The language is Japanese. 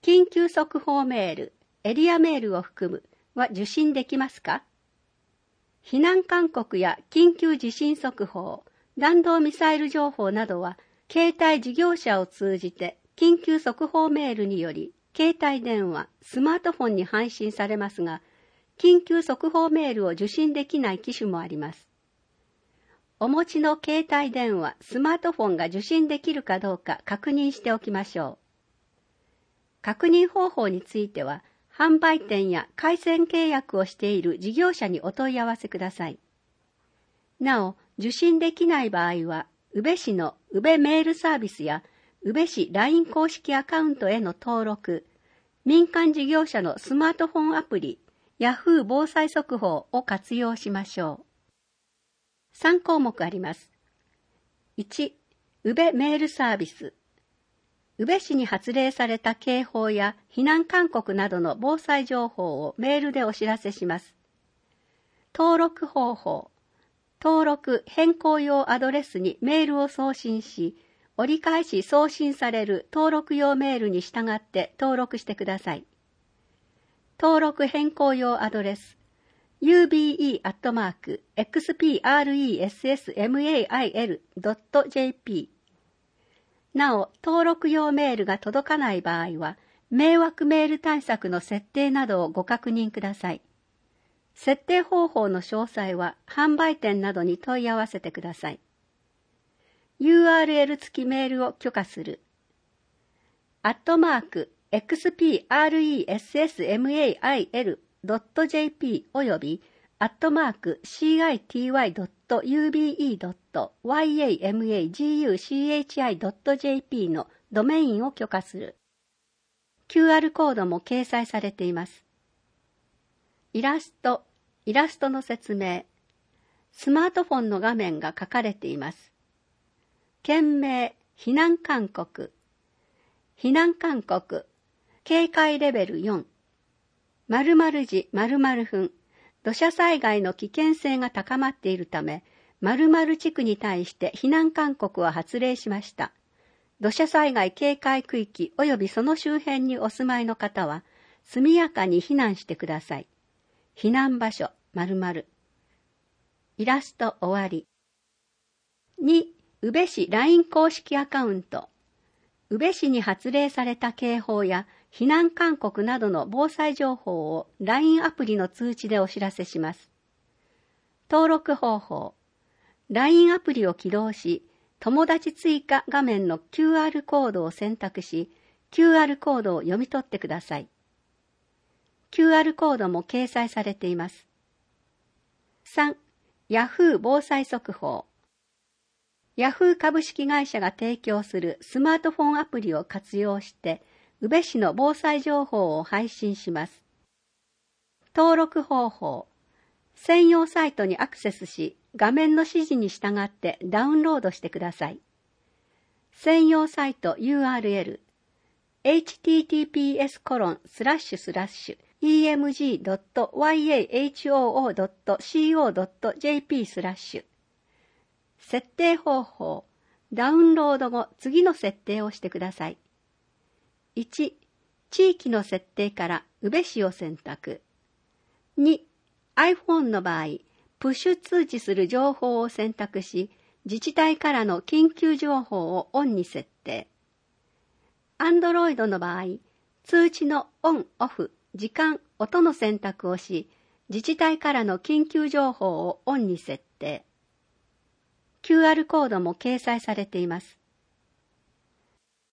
緊急速報メール、エリアメールを含むは受信できますか？避難勧告や緊急地震速報、弾道ミサイル情報などは、携帯事業者を通じて緊急速報メールにより、携帯電話、スマートフォンに配信されますが、緊急速報メールを受信できない機種もあります。お持ちの携帯電話、スマートフォンが受信できるかどうか確認しておきましょう。確認方法については、販売店や回線契約をしている事業者にお問い合わせください。なお、受信できない場合は、宇部市の宇部メールサービスや宇部市 LINE 公式アカウントへの登録、民間事業者のスマートフォンアプリ、Yahoo 防災速報を活用しましょう。3項目あります。1、宇部メールサービス。宇部市に発令された警報や避難勧告などの防災情報をメールでお知らせします。登録方法。登録変更用アドレスにメールを送信し、折り返し送信される登録用メールに従って登録してください。登録変更用アドレス。ube@xpressmail.jp。なお、登録用メールが届かない場合は、迷惑メール対策の設定などをご確認ください。設定方法の詳細は販売店などに問い合わせてください。URL 付きメールを許可する。@xpressmail.jp および@city.ube.yamaguchi.jp のドメインを許可する。QR コードも掲載されています。イラストの説明。スマートフォンの画面が書かれています。件名、避難勧告。避難勧告。警戒レベル4。〇〇時〇〇分。土砂災害の危険性が高まっているため、〇〇地区に対して避難勧告を発令しました。土砂災害警戒区域及びその周辺にお住まいの方は、速やかに避難してください。避難場所、〇〇。イラスト終わり。2、宇部市 LINE 公式アカウント。宇部市に発令された警報や避難勧告などの防災情報を LINE アプリの通知でお知らせします。登録方法。LINE アプリを起動し、友達追加画面の QR コードを選択し、QR コードを読み取ってください。QR コードも掲載されています。3、Yahoo 防災速報。Yahoo 株式会社が提供するスマートフォンアプリを活用して、宇部市の防災情報を配信します。登録方法。専用サイトにアクセスし、画面の指示に従ってダウンロードしてください。専用サイト URL https://emg.yahoo.co.jp/ 設定方法。ダウンロード後、次の設定をしてください。1、地域の設定から宇部市を選択。2、iPhone の場合、プッシュ通知する情報を選択し、自治体からの緊急情報をオンに設定。Android の場合、通知のオン・オフ、時間、音の選択をし、自治体からの緊急情報をオンに設定。QR コードも掲載されています。